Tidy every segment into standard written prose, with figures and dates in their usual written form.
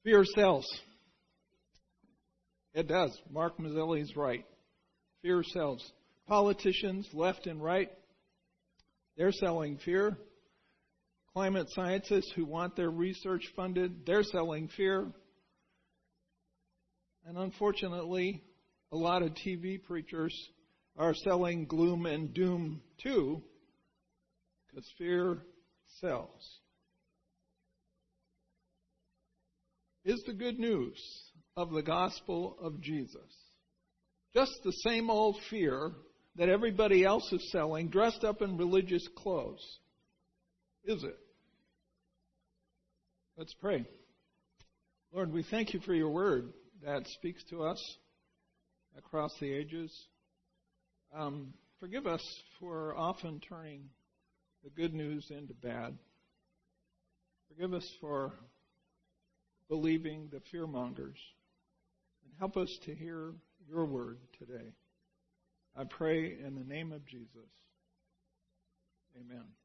Fear sells. It does. Mark Mazzilli's right. Fear sells. Politicians, left and right, they're selling fear. Climate scientists who want their research funded, they're selling fear. And unfortunately, a lot of TV preachers are selling gloom and doom too, because fear sells. Is the good news of the gospel of Jesus just the same old fear that everybody else is selling, dressed up in religious clothes? Is it? Let's pray. Lord, we thank you for your word that speaks to us across the ages. Forgive us for often turning the good news into bad. Forgive us for believing the fearmongers. And help us to hear your word today. I pray in the name of Jesus. Amen.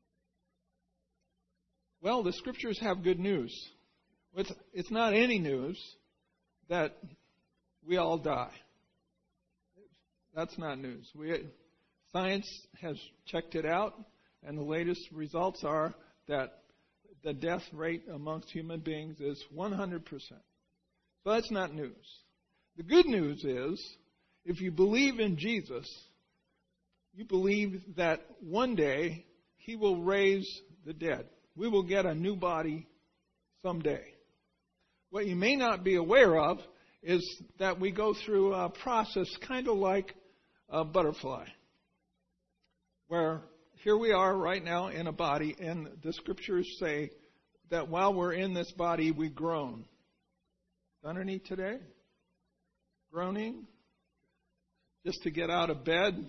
Well, the scriptures have good news. It's not any news that we all die. That's not news. Science has checked it out, and the latest results are that the death rate amongst human beings is 100%. So that's not news. The good news is, if you believe in Jesus, you believe that one day he will raise the dead. We will get a new body someday. What you may not be aware of is that we go through a process kind of like a butterfly, where here we are right now in a body, and the scriptures say that while we're in this body, we groan. Done any today? Groaning? Just to get out of bed?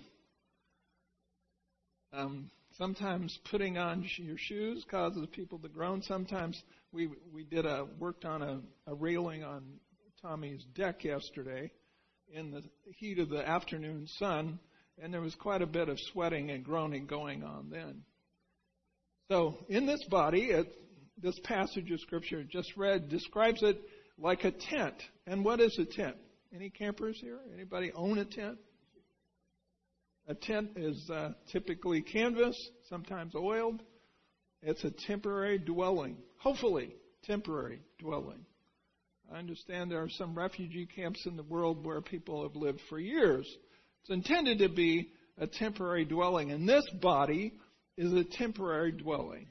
Sometimes putting on your shoes causes people to groan. Sometimes we worked on a railing on Tommy's deck yesterday in the heat of the afternoon sun, and there was quite a bit of sweating and groaning going on then. So in this body, this passage of Scripture just read describes it like a tent. And what is a tent? Any campers here? Anybody own a tent? A tent is typically canvas, sometimes oiled. It's a temporary dwelling, hopefully temporary dwelling. I understand there are some refugee camps in the world where people have lived for years. It's intended to be a temporary dwelling, and this body is a temporary dwelling.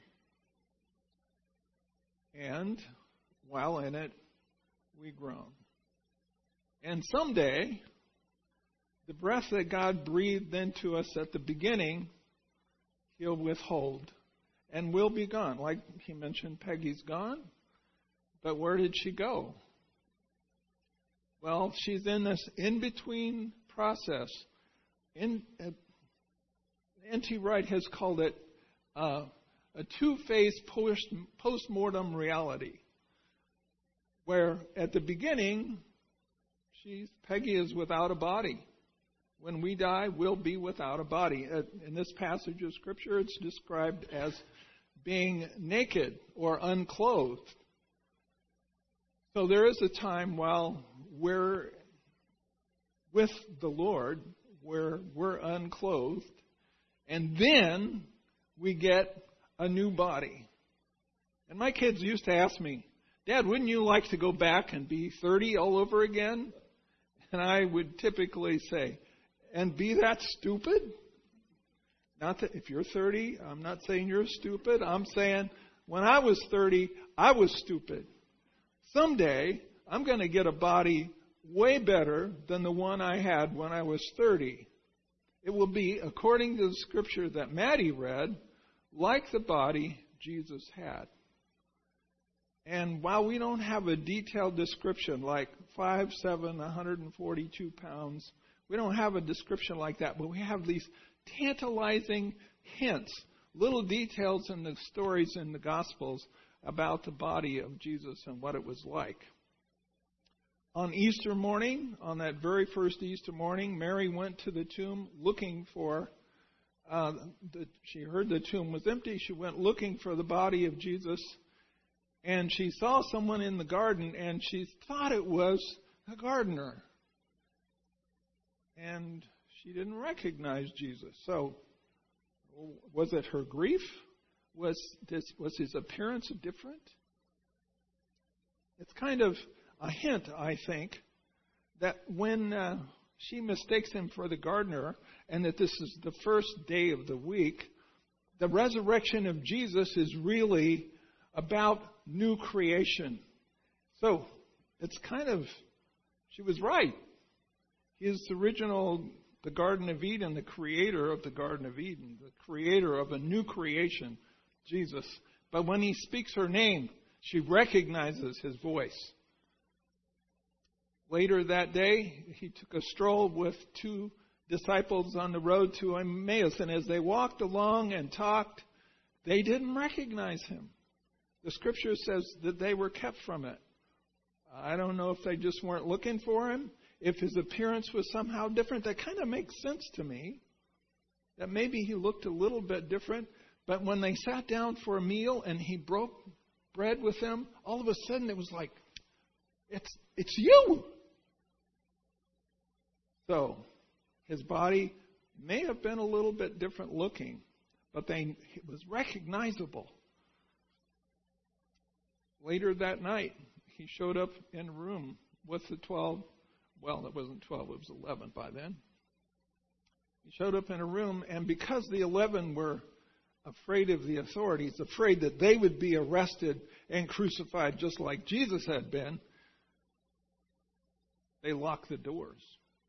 And while in it, we groan. And someday, the breath that God breathed into us at the beginning, He'll withhold and will be gone. Like he mentioned, Peggy's gone. But where did she go? Well, she's in this in-between process. N.T. Wright has called it a two-phase post-mortem reality, where at the beginning, Peggy is without a body. When we die, we'll be without a body. In this passage of Scripture, it's described as being naked or unclothed. So there is a time while we're with the Lord where we're unclothed, and then we get a new body. And my kids used to ask me, Dad, wouldn't you like to go back and be 30 all over again? And I would typically say, and be that stupid? Not that if you're 30, I'm not saying you're stupid. I'm saying when I was 30, I was stupid. Someday, I'm going to get a body way better than the one I had when I was 30. It will be, according to the scripture that Maddie read, like the body Jesus had. And while we don't have a detailed description like 5'7", 142 pounds, we don't have a description like that, but we have these tantalizing hints, little details in the stories in the Gospels about the body of Jesus and what it was like. On Easter morning, on that very first Easter morning, Mary went to the tomb looking for, she heard the tomb was empty. She went looking for the body of Jesus. And she saw someone in the garden, and she thought it was a gardener. And she didn't recognize Jesus. So, was it her grief? Was his appearance different? It's kind of a hint, I think, that when she mistakes him for the gardener, and that this is the first day of the week, the resurrection of Jesus is really about new creation. So, it's kind of, she was right. He is the Garden of Eden, the creator of the Garden of Eden, the creator of a new creation, Jesus. But when he speaks her name, she recognizes his voice. Later that day, he took a stroll with two disciples on the road to Emmaus, and as they walked along and talked, they didn't recognize him. The scripture says that they were kept from it. I don't know if they just weren't looking for him, if his appearance was somehow different. That kind of makes sense to me, that maybe he looked a little bit different. But when they sat down for a meal and he broke bread with them, all of a sudden it was like, it's you. So his body may have been a little bit different looking, but it was recognizable. Later that night, he showed up in a room with the 12. Well, it wasn't 12, it was 11 by then. He showed up in a room, and because the 11 were afraid of the authorities, afraid that they would be arrested and crucified just like Jesus had been, they locked the doors.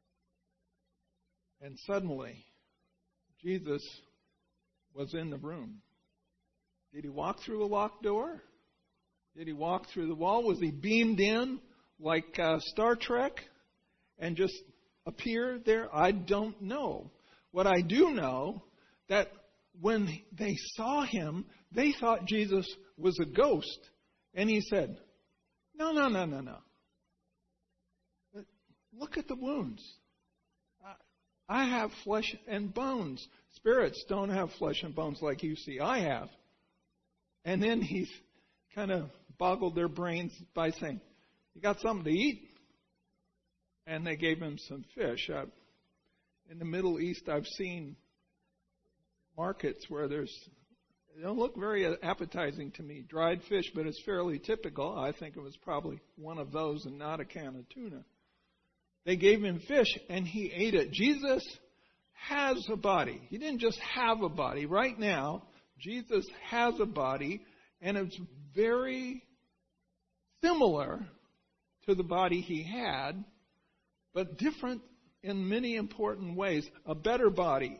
And suddenly, Jesus was in the room. Did he walk through a locked door? Did he walk through the wall? Was he beamed in like Star Trek and just appear there? I don't know. What I do know, that when they saw him, they thought Jesus was a ghost. And he said, No. Look at the wounds. I have flesh and bones. Spirits don't have flesh and bones like you see I have. And then he kind of boggled their brains by saying, You got something to eat? And they gave him some fish. In the Middle East, I've seen markets where they don't look very appetizing to me. Dried fish, but it's fairly typical. I think it was probably one of those and not a can of tuna. They gave him fish, and he ate it. Jesus has a body. He didn't just have a body. Right now, Jesus has a body, and it's very similar to the body he had, but different in many important ways. A better body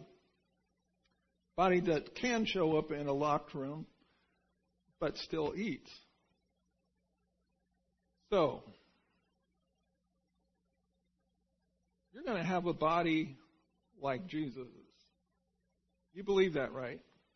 that can show up in a locked room, but still eats. So, you're going to have a body like Jesus'. You believe that, right?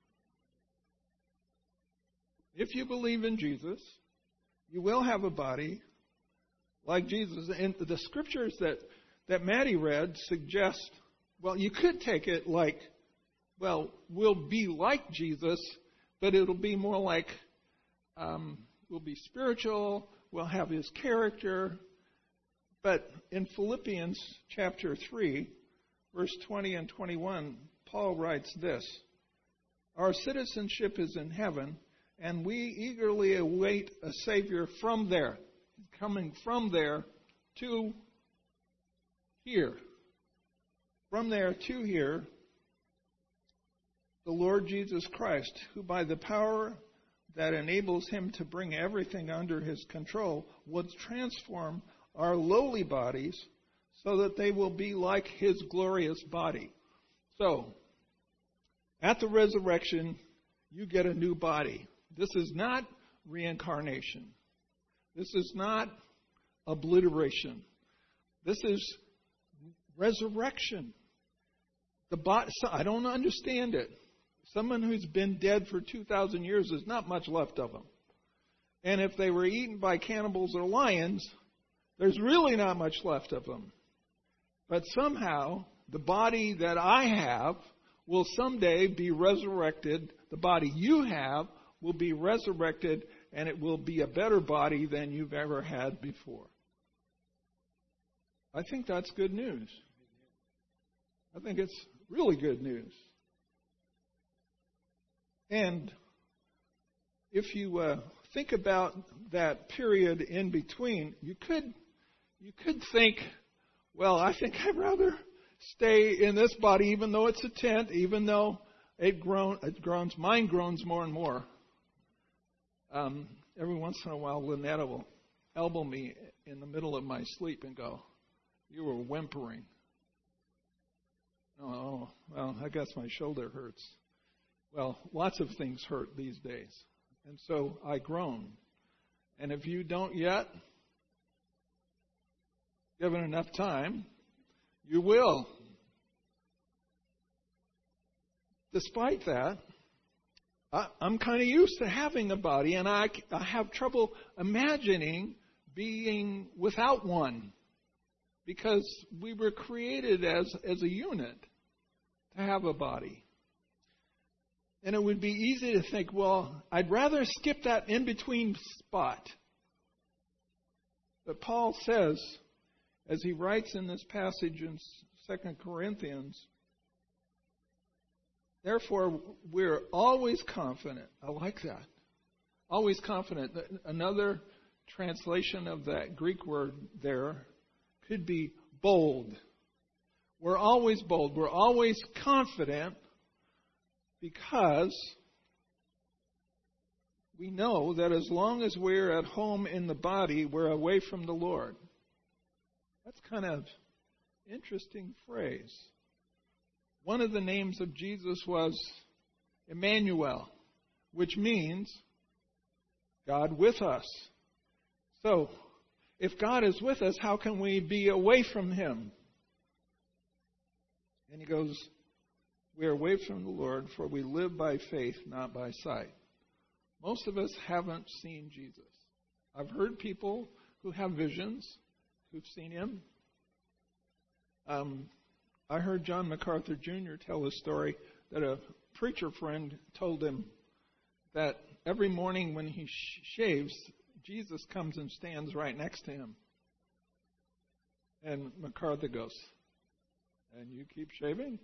If you believe in Jesus, you will have a body like Jesus. And the scriptures that Maddie read suggest, well, you could take it like, well, we'll be like Jesus, but it'll be more like we'll be spiritual, we'll have his character. But in Philippians chapter 3, verse 20 and 21, Paul writes this: Our citizenship is in heaven, and we eagerly await a Savior from there, coming from there to here. From there to here, the Lord Jesus Christ, who by the power that enables him to bring everything under his control, would transform our lowly bodies so that they will be like his glorious body. So, at the resurrection, you get a new body. This is not reincarnation. This is not obliteration. This is resurrection. I don't understand it. Someone who's been dead for 2,000 years, there's not much left of them. And if they were eaten by cannibals or lions, there's really not much left of them. But somehow, the body that I have will someday be resurrected. The body you have will be resurrected, and it will be a better body than you've ever had before. I think that's good news. I think it's really good news. And if you think about that period in between, you could think, well, I think I'd rather stay in this body, even though it's a tent, even though mine groans more and more. Every once in a while, Lynetta will elbow me in the middle of my sleep and go, "You were whimpering." Oh, well, I guess my shoulder hurts. Well, lots of things hurt these days. And so I groan. And if you don't yet, given enough time, you will. Despite that, I'm kind of used to having a body, and I have trouble imagining being without one, because we were created as a unit to have a body. And it would be easy to think, well, I'd rather skip that in-between spot. But Paul says, as he writes in this passage in 2 Corinthians, therefore, we're always confident. I like that. Always confident. Another translation of that Greek word there could be bold. We're always bold. We're always confident because we know that as long as we're at home in the body, we're away from the Lord. That's kind of interesting phrase. One of the names of Jesus was Emmanuel, which means God with us. So, if God is with us, how can we be away from Him? And he goes, we are away from the Lord, for we live by faith, not by sight. Most of us haven't seen Jesus. I've heard people who have visions, who've seen Him. I heard John MacArthur Jr. tell a story that a preacher friend told him that every morning when he shaves, Jesus comes and stands right next to him. And MacArthur goes, "And you keep shaving?"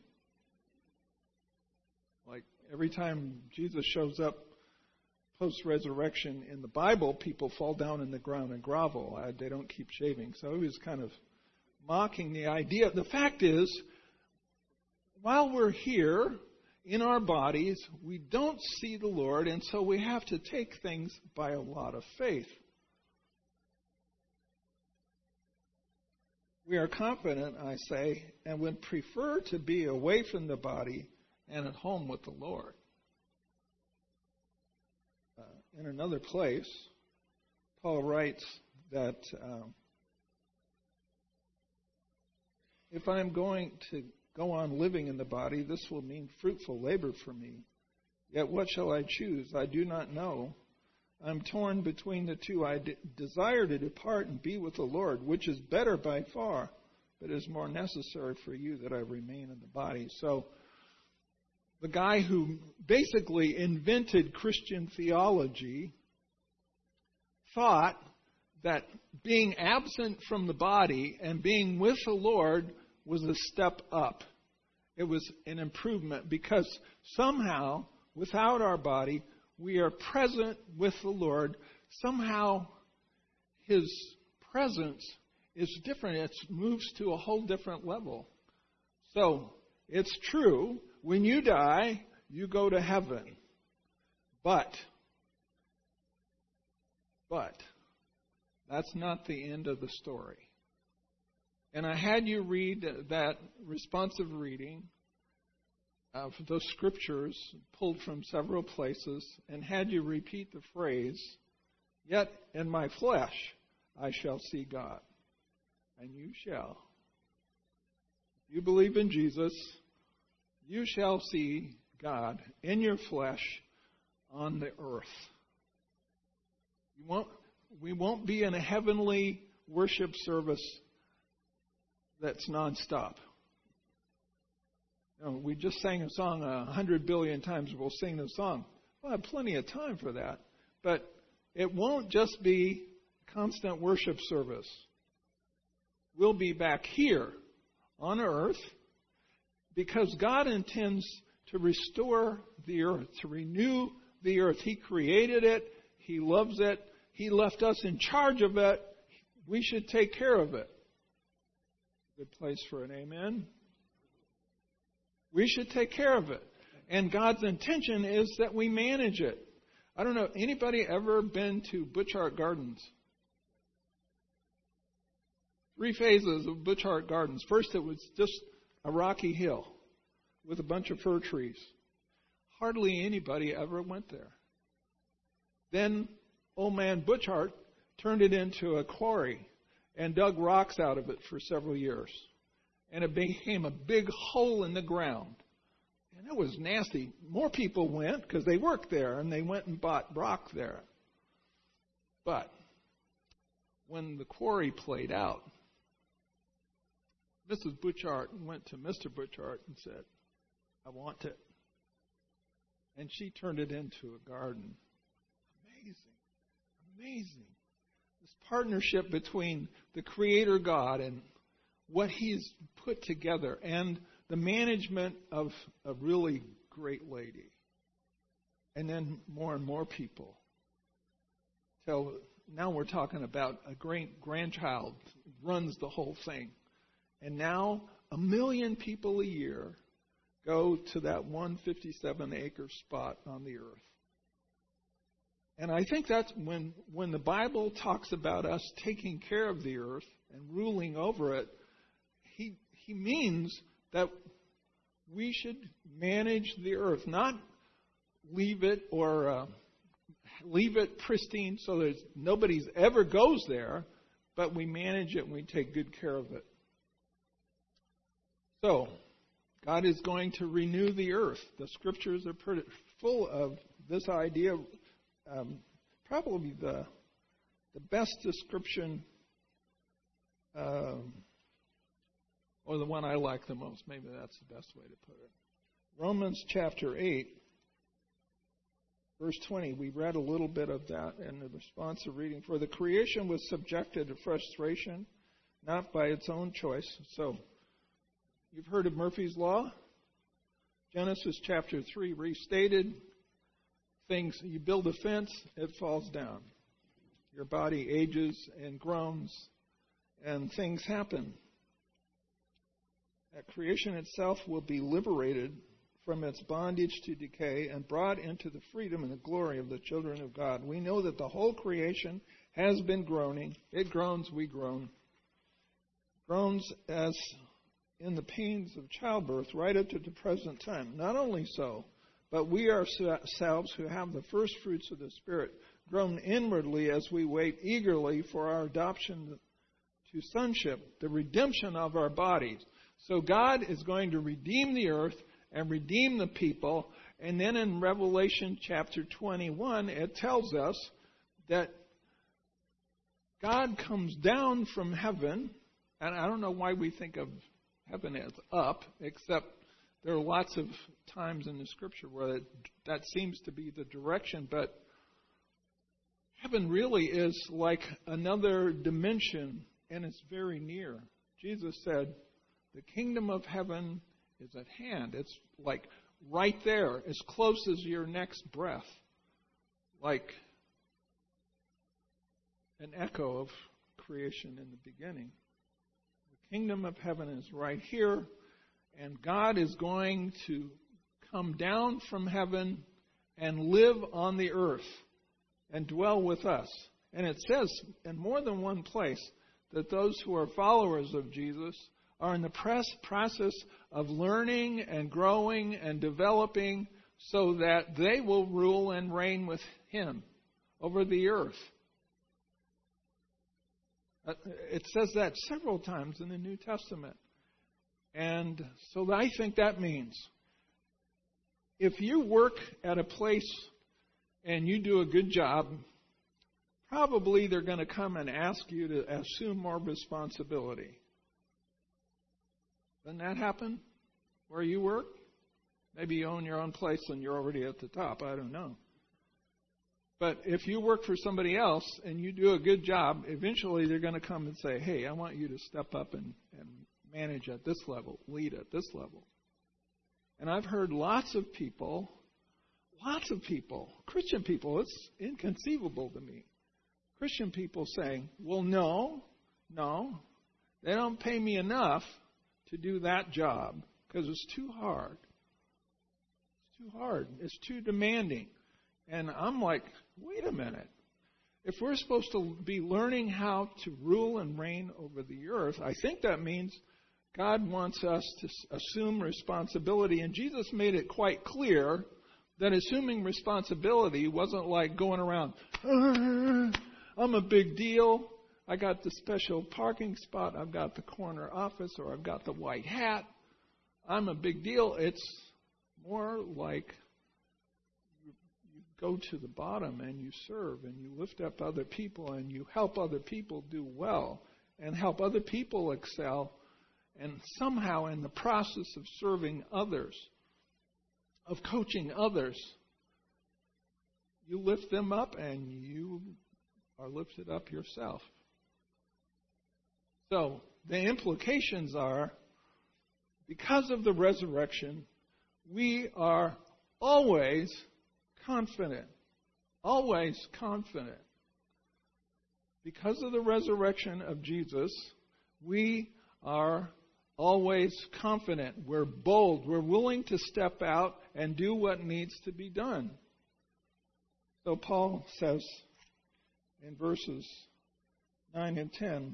Like every time Jesus shows up post-resurrection in the Bible, people fall down in the ground and grovel. They don't keep shaving. So he was kind of mocking the idea. The fact is, while we're here in our bodies, we don't see the Lord, and so we have to take things by a lot of faith. We are confident, I say, and would prefer to be away from the body and at home with the Lord. In another place, Paul writes that if I'm going to go on living in the body, this will mean fruitful labor for me. Yet what shall I choose? I do not know. I'm torn between the two. I desire to depart and be with the Lord, which is better by far, but it is more necessary for you that I remain in the body. So the guy who basically invented Christian theology thought that being absent from the body and being with the Lord was a step up. It was an improvement because somehow, without our body, we are present with the Lord. Somehow, His presence is different. It moves to a whole different level. So, it's true, when you die, you go to heaven. But, that's not the end of the story. And I had you read that responsive reading of those scriptures pulled from several places and had you repeat the phrase, "Yet in my flesh I shall see God." And you shall. If you believe in Jesus, you shall see God in your flesh on the earth. We won't be in a heavenly worship service that's nonstop. We just sang a song 100 billion times. We'll sing the song. We'll have plenty of time for that. But it won't just be constant worship service. We'll be back here on earth because God intends to restore the earth, to renew the earth. He created it. He loves it. He left us in charge of it. We should take care of it. Good place for an amen. We should take care of it. And God's intention is that we manage it. I don't know, anybody ever been to Butchart Gardens? 3 phases of Butchart Gardens. First, it was just a rocky hill with a bunch of fir trees. Hardly anybody ever went there. Then old man Butchart turned it into a quarry and dug rocks out of it for several years. And it became a big hole in the ground. And it was nasty. More people went because they worked there and they went and bought rock there. But when the quarry played out, Mrs. Butchart went to Mr. Butchart and said, "I want it." And she turned it into a garden. Amazing. This partnership between the Creator God and what He's put together and the management of a really great lady. And then more and more people. Till now we're talking about a great grandchild runs the whole thing. And now 1 million people a year go to that 157-acre spot on the earth. And I think that's when the Bible talks about us taking care of the earth and ruling over it, he means that we should manage the earth, not leave it or leave it pristine so that nobody's ever goes there, but we manage it and we take good care of it. So, God is going to renew the earth. The scriptures are pretty full of this idea. Probably the best description, or the one I like the most. Maybe that's the best way to put it. Romans chapter 8, verse 20. We read a little bit of that in the responsive reading. For the creation was subjected to frustration, not by its own choice. So, you've heard of Murphy's Law? Genesis chapter 3 restated things. You build a fence, it falls down. Your body ages and groans, and things happen. That creation itself will be liberated from its bondage to decay and brought into the freedom and the glory of the children of God. We know that the whole creation has been groaning. It groans, we groan. Groans as in the pains of childbirth right up to the present time. Not only so, but we ourselves who have the first fruits of the Spirit groan inwardly as we wait eagerly for our adoption to sonship, the redemption of our bodies. So God is going to redeem the earth and redeem the people. And then in Revelation chapter 21, it tells us that God comes down from heaven. And I don't know why we think of heaven as up, except there are lots of times in the Scripture where that seems to be the direction. But heaven really is like another dimension, and it's very near. Jesus said, the kingdom of heaven is at hand. It's like right there, as close as your next breath. Like an echo of creation in the beginning. The kingdom of heaven is right here, and God is going to come down from heaven and live on the earth and dwell with us. And it says in more than one place that those who are followers of Jesus are in the process of learning and growing and developing so that they will rule and reign with Him over the earth. It says that several times in the New Testament. And so I think that means if you work at a place and you do a good job, probably they're going to come and ask you to assume more responsibility. Doesn't that happen where you work? Maybe you own your own place and you're already at the top. I don't know. But if you work for somebody else and you do a good job, eventually they're going to come and say, hey, I want you to step up and manage at this level, lead at this level. And I've heard lots of people, Christian people, it's inconceivable to me. Christian people saying, well, no, they don't pay me enough to do that job because it's too hard. It's too hard. It's too demanding. And I'm like, wait a minute. If we're supposed to be learning how to rule and reign over the earth, I think that means God wants us to assume responsibility. And Jesus made it quite clear that assuming responsibility wasn't like going around, I'm a big deal. I got the special parking spot. I've got the corner office, or I've got the white hat. I'm a big deal. It's more like you go to the bottom and you serve and you lift up other people and you help other people do well and help other people excel. And somehow in the process of serving others, of coaching others, you lift them up and you are lifted up yourself. So the implications are, because of the resurrection, we are always confident. Always confident. Because of the resurrection of Jesus, we are always confident. We're bold. We're willing to step out and do what needs to be done. So Paul says in verses 9 and 10,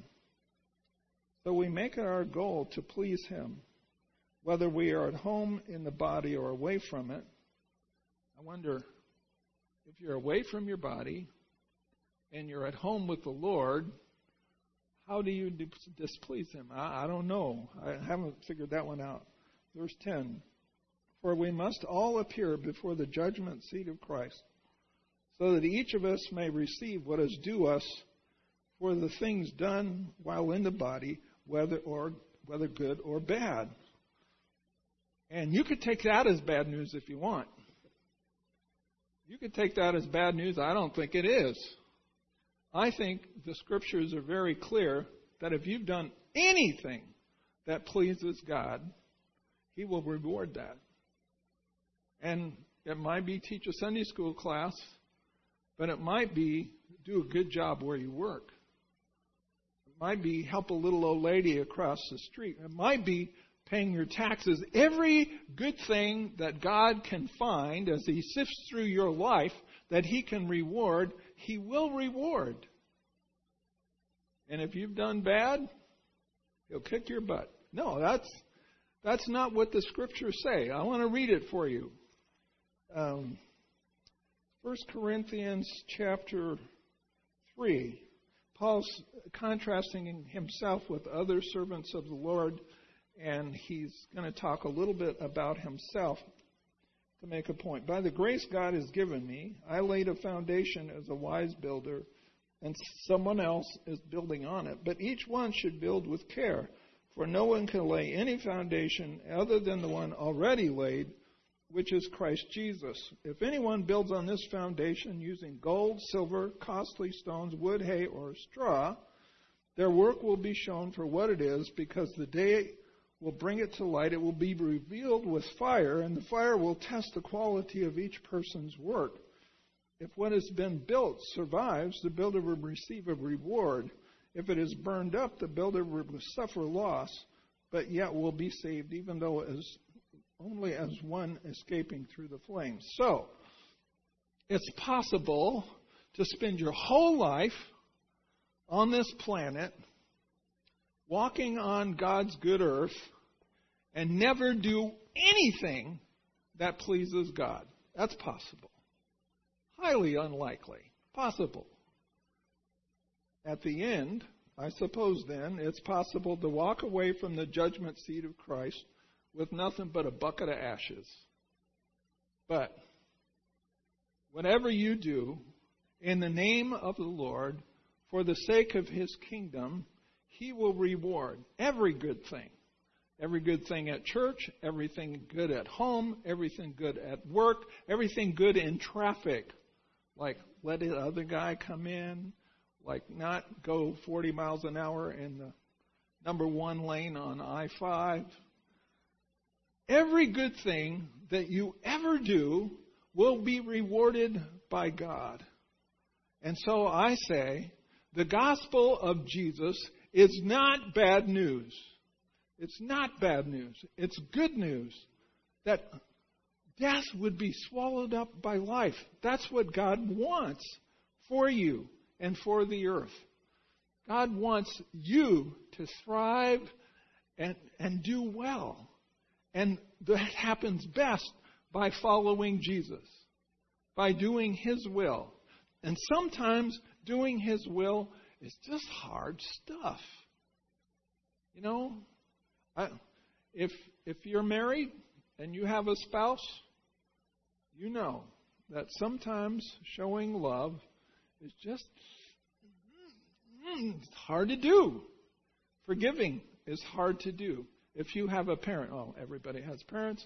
so we make it our goal to please Him, whether we are at home in the body or away from it. I wonder, if you're away from your body and you're at home with the Lord, how do you displease Him? I don't know. I haven't figured that one out. Verse 10, for we must all appear before the judgment seat of Christ, so that each of us may receive what is due us for the things done while in the body, whether good or bad. And you could take that as bad news if you want. You could take that as bad news. I don't think it is. I think the Scriptures are very clear that if you've done anything that pleases God, He will reward that. And it might be teach a Sunday school class, but it might be do a good job where you work. It might be help a little old lady across the street. It might be paying your taxes. Every good thing that God can find as He sifts through your life that He can reward, He will reward. And if you've done bad, He'll kick your butt. No, that's not what the Scriptures say. I want to read it for you. 1 Corinthians chapter 3. Paul's contrasting himself with other servants of the Lord, and he's going to talk a little bit about himself to make a point. By the grace God has given me, I laid a foundation as a wise builder, and someone else is building on it. But each one should build with care, for no one can lay any foundation other than the one already laid, which is Christ Jesus. If anyone builds on this foundation using gold, silver, costly stones, wood, hay, or straw, their work will be shown for what it is, because the day will bring it to light. It will be revealed with fire, and the fire will test the quality of each person's work. If what has been built survives, the builder will receive a reward. If it is burned up, the builder will suffer loss, but yet will be saved, even though it is only as one escaping through the flames. So, it's possible to spend your whole life on this planet, walking on God's good earth, and never do anything that pleases God. That's possible. Highly unlikely. Possible. At the end, I suppose then, it's possible to walk away from the judgment seat of Christ with nothing but a bucket of ashes. But whatever you do in the name of the Lord, for the sake of His kingdom, He will reward every good thing. Every good thing at church, everything good at home, everything good at work, everything good in traffic. like let the other guy come in, like not go 40 miles an hour in the number 1 lane on I-5. Every good thing that you ever do will be rewarded by God. And so I say, the gospel of Jesus is not bad news. It's not bad news. It's good news that death would be swallowed up by life. That's what God wants for you and for the earth. God wants you to thrive and do well. And that happens best by following Jesus, by doing His will. And sometimes doing His will is just hard stuff. You know, if you're married and you have a spouse, you know that sometimes showing love is just it's hard to do. Forgiving is hard to do. If you have a parent, everybody has parents.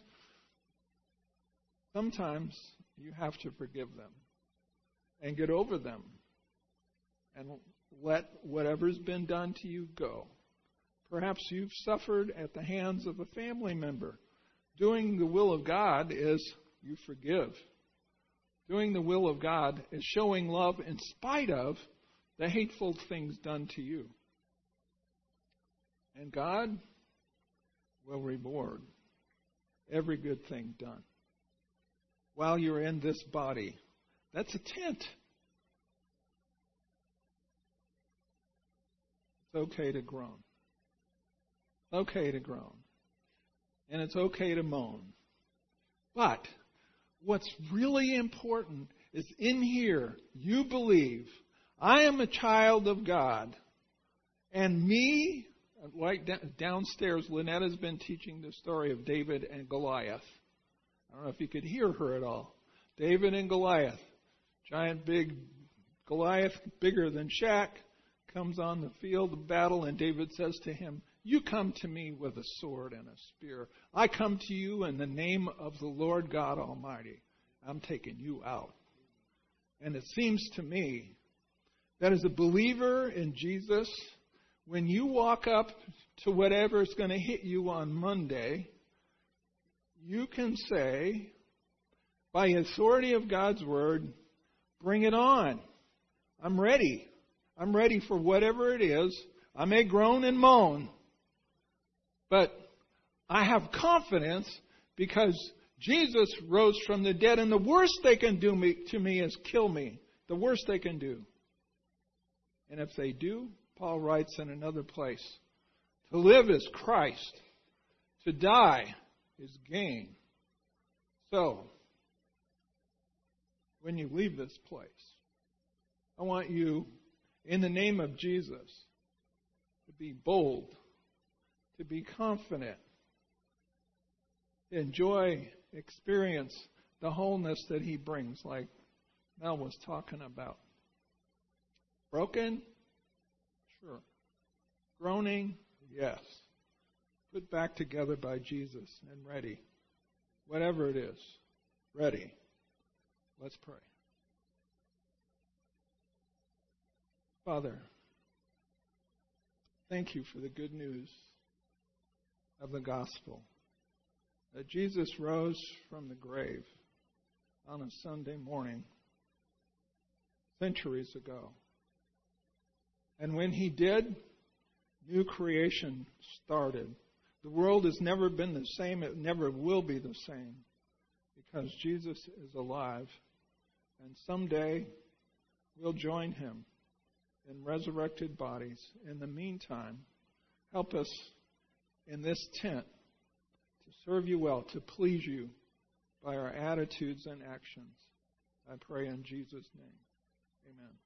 Sometimes you have to forgive them and get over them and let whatever's been done to you go. Perhaps you've suffered at the hands of a family member. Doing the will of God is you forgive. Doing the will of God is showing love in spite of the hateful things done to you. And God will reward every good thing done. While you're in this body, that's a tent. It's okay to groan. It's okay to groan. And it's okay to moan. But what's really important is in here, you believe, I am a child of God. And me, like downstairs, Lynette has been teaching the story of David and Goliath. I don't know if you could hear her at all. David and Goliath. Giant big Goliath, bigger than Shaq, comes on the field of battle, and David says to him, you come to me with a sword and a spear. I come to you in the name of the Lord God Almighty. I'm taking you out. And it seems to me that as a believer in Jesus, when you walk up to whatever is going to hit you on Monday, you can say, by the authority of God's Word, bring it on. I'm ready. I'm ready for whatever it is. I may groan and moan, but I have confidence because Jesus rose from the dead, and the worst they can do to me is kill me. The worst they can do. And if they do, Paul writes in another place, to live is Christ, to die is gain. So, when you leave this place, I want you, in the name of Jesus, to be bold, to be confident, to enjoy, experience the wholeness that He brings, like Mel was talking about. Broken? Sure. Groaning? Yes. Put back together by Jesus and ready. Whatever it is, ready. Let's pray. Father, thank you for the good news of the gospel. That Jesus rose from the grave on a Sunday morning centuries ago. And when He did, new creation started. The world has never been the same. It never will be the same because Jesus is alive. And someday we'll join Him in resurrected bodies. In the meantime, help us in this tent to serve you well, to please you by our attitudes and actions. I pray in Jesus' name. Amen.